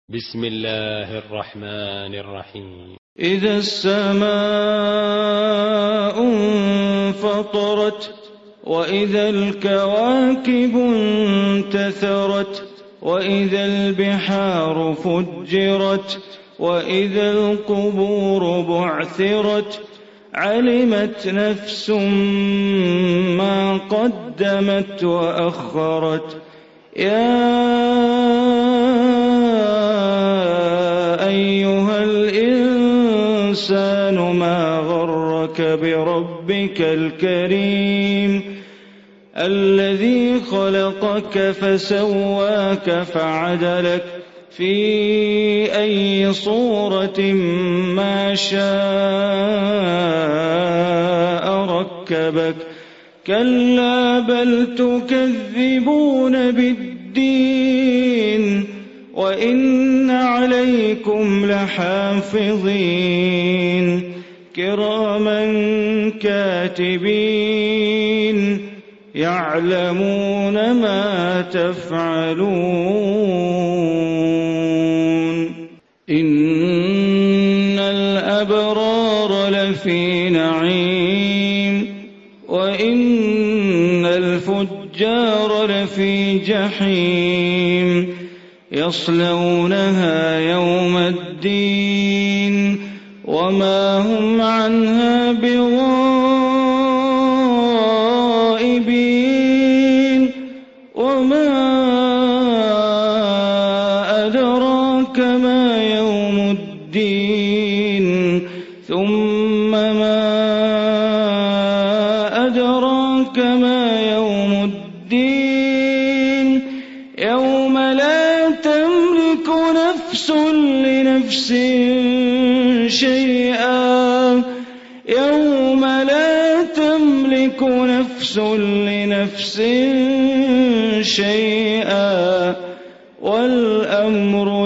بسم الله الرحمن الرحيم. إذا السماء انفطرت وإذا الكواكب انتثرت وإذا البحار فجرت وإذا القبور بعثرت علمت نفس ما قدمت وأخرت. يا أيها الإنسان ما غرك بربك الكريم الذي خلقك فسواك فعدلك في أي صورة ما شاء ركبك. كلا بل تكذبون بالدين وإن عليكم لحافظين كراما كاتبين يعلمون ما تفعلون. إن الأبرار لفي نعيم وإن الفجار لفي جحيم يصلونها يوم الدين وما هم عنها بغائبين. وما أدراك ما يوم الدين ثم ما أدراك ما يوم الدين يوم لا تملك نفس لنفس شيئا يوم لا تملك نفس لنفس شيئا والأمر